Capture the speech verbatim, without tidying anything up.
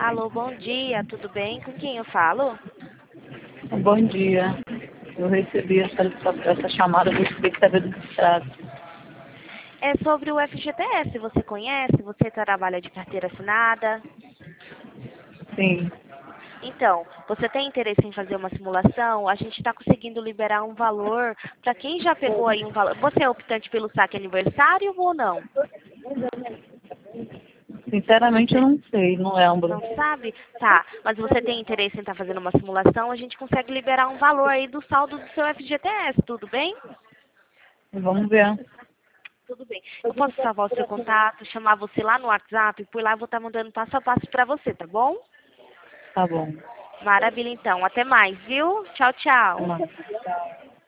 Alô, bom dia, tudo bem? Com quem eu falo? Bom dia. Eu recebi essa, essa chamada do secretário administrado. É sobre o F G T S, você conhece? Você trabalha de carteira assinada? Sim. Então, você tem interesse em fazer uma simulação? A gente está conseguindo liberar um valor para quem já pegou aí um valor. Você é optante pelo saque aniversário ou não? Sinceramente, eu Você não sei, não lembro. não sabe? Tá, mas você tem interesse em estar fazendo uma simulação? A gente consegue liberar um valor aí do saldo do seu F G T S, tudo bem? Vamos ver. Tudo bem. Eu posso salvar o seu contato, chamar você lá no WhatsApp, por lá eu vou estar mandando passo a passo para você, tá bom? Tá bom. Maravilha, então. Até mais, viu? Tchau, tchau. Vamos lá.